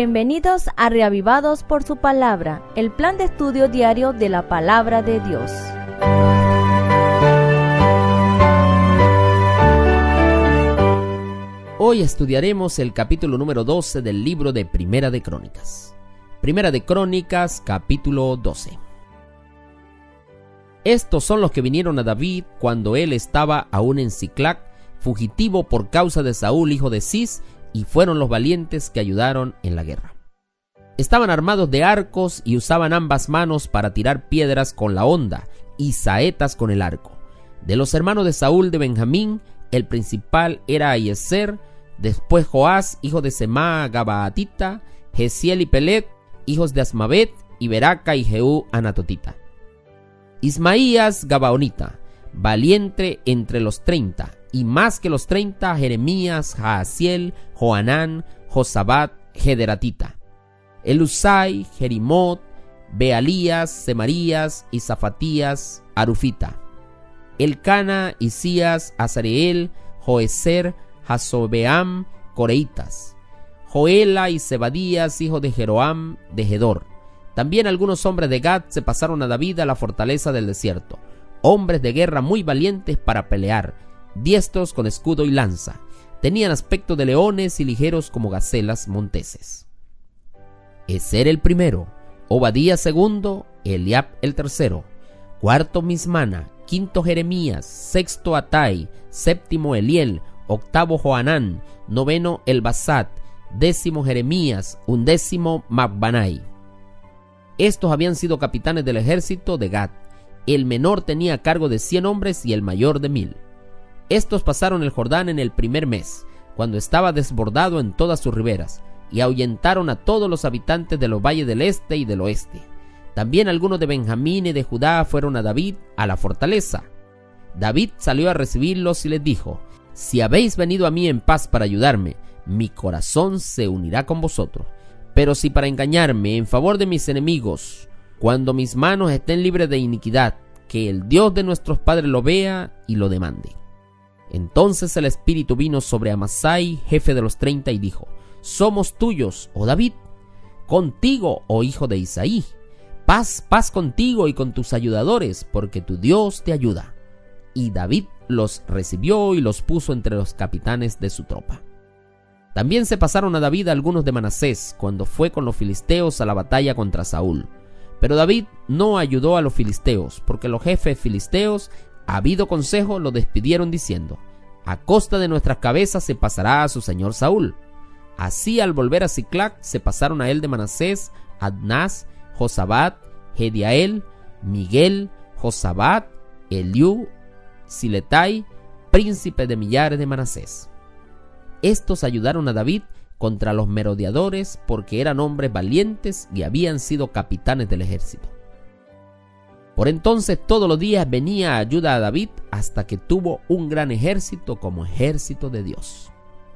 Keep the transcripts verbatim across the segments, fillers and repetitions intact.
Bienvenidos a Reavivados por su Palabra, el plan de estudio diario de la Palabra de Dios. Hoy estudiaremos el capítulo número doce del libro de Primera de Crónicas. Primera de Crónicas, capítulo doce. Estos son los que vinieron a David cuando él estaba aún en Siclac, fugitivo por causa de Saúl, hijo de Cis, y fueron los valientes que ayudaron en la guerra. Estaban armados de arcos y usaban ambas manos para tirar piedras con la honda y saetas con el arco. De los hermanos de Saúl de Benjamín, el principal era Ahiezer, después Joás, hijo de Semá Gabaatita, Jeziel y Pelet, hijos de Asmavet, y Beraca y Jehú Anatotita. Ismaías Gabaonita, valiente entre los treinta, y más que los treinta, Jeremías, Jaasiel, Joanán, Josabat, Gederatita, Elusai, Jerimot, Bealías, Semarías y Zafatías, Arufita, Elcana, Isías, Azareel, Joezer, Jasobeam, Coreitas, Joela y Zebadías, hijo de Jeroam, de Gedor. También algunos hombres de Gad se pasaron a David a la fortaleza del desierto, hombres de guerra muy valientes para pelear, diestros con escudo y lanza. Tenían aspecto de leones y ligeros como gacelas monteses. Ezer el primero, Obadías segundo, Eliab el tercero, cuarto Mismana, quinto Jeremías, sexto Atai, séptimo Eliel, octavo Joanán, noveno Elbasat, décimo Jeremías, undécimo Mabbanai. Estos habían sido capitanes del ejército de Gad. El menor tenía a cargo de cien hombres y el mayor de mil. Estos pasaron el Jordán en el primer mes, cuando estaba desbordado en todas sus riberas, y ahuyentaron a todos los habitantes de los valles del este y del oeste. También algunos de Benjamín y de Judá fueron a David a la fortaleza. David salió a recibirlos y les dijo: si habéis venido a mí en paz para ayudarme, mi corazón se unirá con vosotros. Pero si para engañarme en favor de mis enemigos, cuando mis manos estén libres de iniquidad, que el Dios de nuestros padres lo vea y lo demande. Entonces el espíritu vino sobre Amasai, jefe de los treinta, y dijo: somos tuyos, oh David, contigo, oh hijo de Isaí. Paz, paz contigo y con tus ayudadores, porque tu Dios te ayuda. Y David los recibió y los puso entre los capitanes de su tropa. También se pasaron a David algunos de Manasés, cuando fue con los filisteos a la batalla contra Saúl. Pero David no ayudó a los filisteos, porque los jefes filisteos, habido consejo, lo despidieron diciendo: a costa de nuestras cabezas se pasará a su señor Saúl. Así, al volver a Siclac, se pasaron a él de Manasés Adnás, Josabat, Gediael, Miguel, Josabat, Eliú, Siletai, príncipe de millares de Manasés. Estos ayudaron a David contra los merodeadores, porque eran hombres valientes y habían sido capitanes del ejército. Por entonces todos los días venía ayuda a David, hasta que tuvo un gran ejército como ejército de Dios.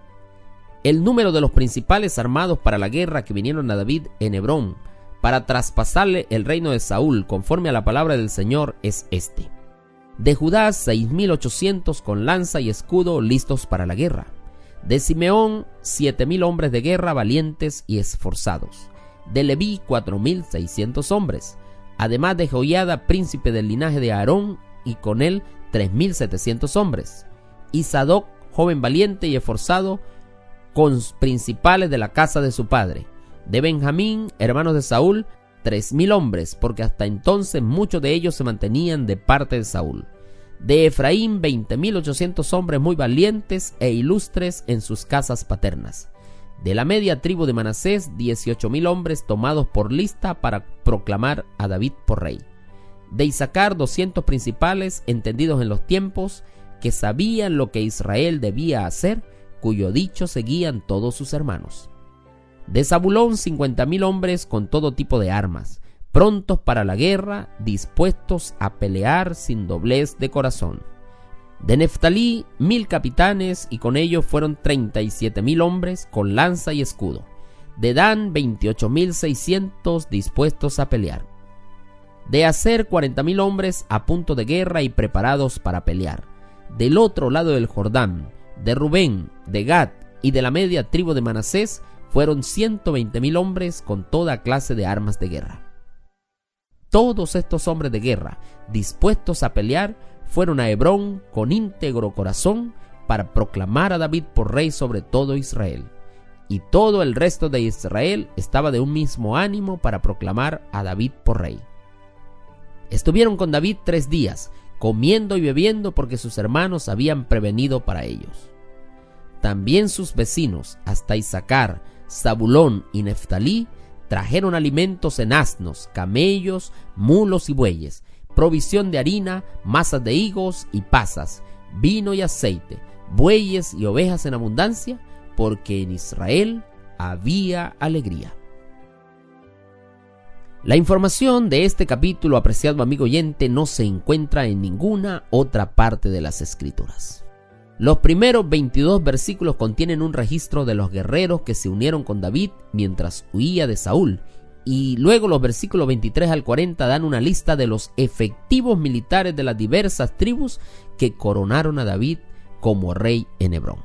El número de los principales armados para la guerra que vinieron a David en Hebrón para traspasarle el reino de Saúl conforme a la palabra del Señor es este: de Judá seis mil ochocientos con lanza y escudo listos para la guerra; de Simeón siete mil hombres de guerra valientes y esforzados; de Leví cuatro mil seiscientos hombres; además de Joiada, príncipe del linaje de Aarón, y con él tres mil setecientos hombres; y Sadoc, joven valiente y esforzado, con principales de la casa de su padre; de Benjamín, hermanos de Saúl, tres mil hombres, porque hasta entonces muchos de ellos se mantenían de parte de Saúl; de Efraín veinte mil ochocientos hombres muy valientes e ilustres en sus casas paternas; de la media tribu de Manasés dieciocho mil hombres tomados por lista para proclamar a David por rey; de Isaacar doscientos principales entendidos en los tiempos, que sabían lo que Israel debía hacer, cuyo dicho seguían todos sus hermanos; de Zabulón cincuenta mil hombres con todo tipo de armas, prontos para la guerra, dispuestos a pelear sin doblez de corazón; de Neftalí mil capitanes, y con ellos fueron treinta y siete mil hombres con lanza y escudo; de Dan veintiocho mil seiscientos dispuestos a pelear; de Aser cuarenta mil hombres a punto de guerra y preparados para pelear; del otro lado del Jordán, de Rubén, de Gad y de la media tribu de Manasés fueron ciento veinte mil hombres con toda clase de armas de guerra. Todos estos hombres de guerra, dispuestos a pelear, fueron a Hebrón con íntegro corazón para proclamar a David por rey sobre todo Israel. Y todo el resto de Israel estaba de un mismo ánimo para proclamar a David por rey. Estuvieron con David tres días, comiendo y bebiendo porque sus hermanos habían prevenido para ellos. También sus vecinos, hasta Issacar, Zabulón y Neftalí, trajeron alimentos en asnos, camellos, mulos y bueyes, provisión de harina, masas de higos y pasas, vino y aceite, bueyes y ovejas en abundancia, porque en Israel había alegría. La información de este capítulo, apreciado amigo oyente, no se encuentra en ninguna otra parte de las Escrituras. Los primeros veintidós versículos contienen un registro de los guerreros que se unieron con David mientras huía de Saúl, y luego los versículos veintitrés al cuarenta dan una lista de los efectivos militares de las diversas tribus que coronaron a David como rey en Hebrón.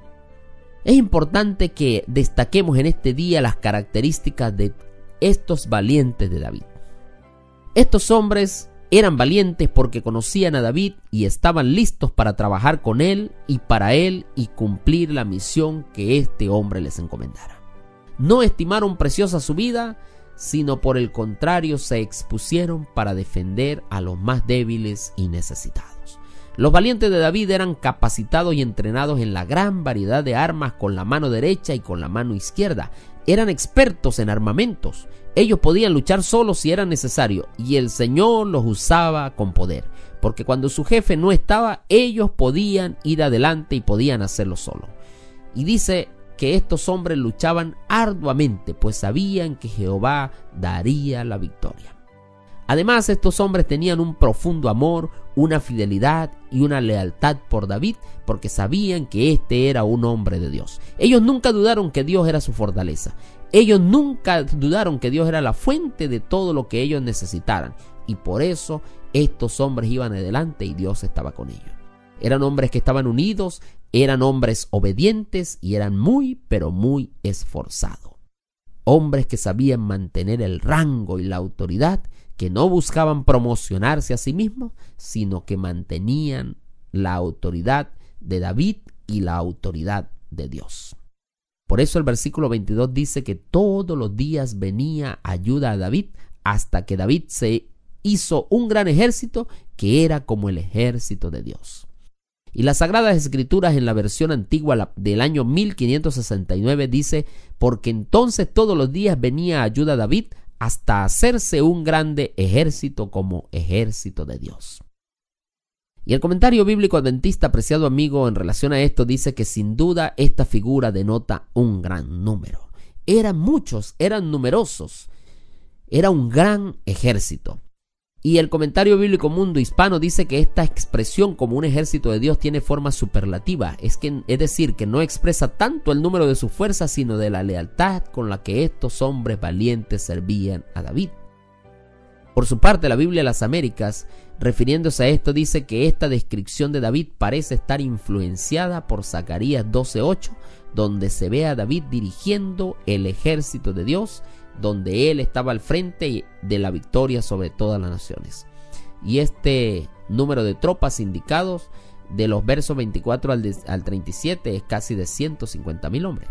Es importante que destaquemos en este día las características de estos valientes de David. Estos hombres eran valientes porque conocían a David y estaban listos para trabajar con él y para él y cumplir la misión que este hombre les encomendara. No estimaron preciosa su vida, sino por el contrario se expusieron para defender a los más débiles y necesitados. Los valientes de David eran capacitados y entrenados en la gran variedad de armas con la mano derecha y con la mano izquierda. Eran expertos en armamentos. Ellos podían luchar solos si era necesario, y el Señor los usaba con poder, porque cuando su jefe no estaba, ellos podían ir adelante y podían hacerlo solo. Y dice que estos hombres luchaban arduamente, pues sabían que Jehová daría la victoria. Además, estos hombres tenían un profundo amor, una fidelidad y una lealtad por David, porque sabían que este era un hombre de Dios. Ellos nunca dudaron que Dios era su fortaleza. Ellos nunca dudaron que Dios era la fuente de todo lo que ellos necesitaran. Y por eso estos hombres iban adelante y Dios estaba con ellos. Eran hombres que estaban unidos, eran hombres obedientes y eran muy, pero muy esforzados. Hombres que sabían mantener el rango y la autoridad, que no buscaban promocionarse a sí mismos, sino que mantenían la autoridad de David y la autoridad de Dios. Por eso el versículo veintidós dice que todos los días venía ayuda a David, hasta que David se hizo un gran ejército que era como el ejército de Dios. Y las Sagradas Escrituras en la versión antigua del año mil quinientos sesenta y nueve dice: porque entonces todos los días venía ayuda a David, hasta hacerse un grande ejército como ejército de Dios. Y el comentario bíblico adventista, apreciado amigo, en relación a esto dice que sin duda esta figura denota un gran número. Eran muchos, eran numerosos, era un gran ejército. Y el comentario bíblico Mundo Hispano dice que esta expresión como un ejército de Dios tiene forma superlativa, es, que, es decir, que no expresa tanto el número de sus fuerzas, sino de la lealtad con la que estos hombres valientes servían a David. Por su parte, la Biblia de las Américas, refiriéndose a esto, dice que esta descripción de David parece estar influenciada por Zacarías doce ocho, donde se ve a David dirigiendo el ejército de Dios, donde él estaba al frente de la victoria sobre todas las naciones. Y este número de tropas indicados de los versos veinticuatro al, de, al treinta y siete es casi de ciento cincuenta mil hombres.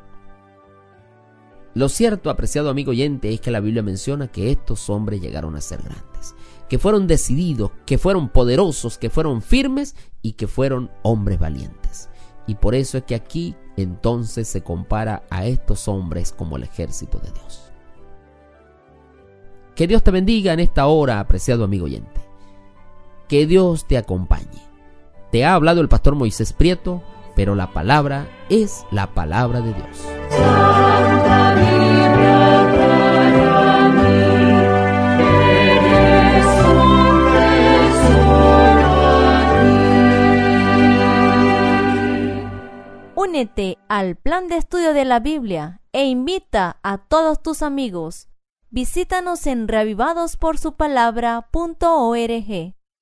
Lo cierto, apreciado amigo oyente, es que la Biblia menciona que estos hombres llegaron a ser grandes, que fueron decididos, que fueron poderosos, que fueron firmes y que fueron hombres valientes. Y por eso es que aquí entonces se compara a estos hombres como el ejército de Dios. Que Dios te bendiga en esta hora, apreciado amigo oyente. Que Dios te acompañe. Te ha hablado el pastor Moisés Prieto, pero la palabra es la palabra de Dios. Santa Biblia para mí, eres un tesoro aquí. Únete al plan de estudio de la Biblia e invita a todos tus amigos. Visítanos en reavivados por su palabra punto org.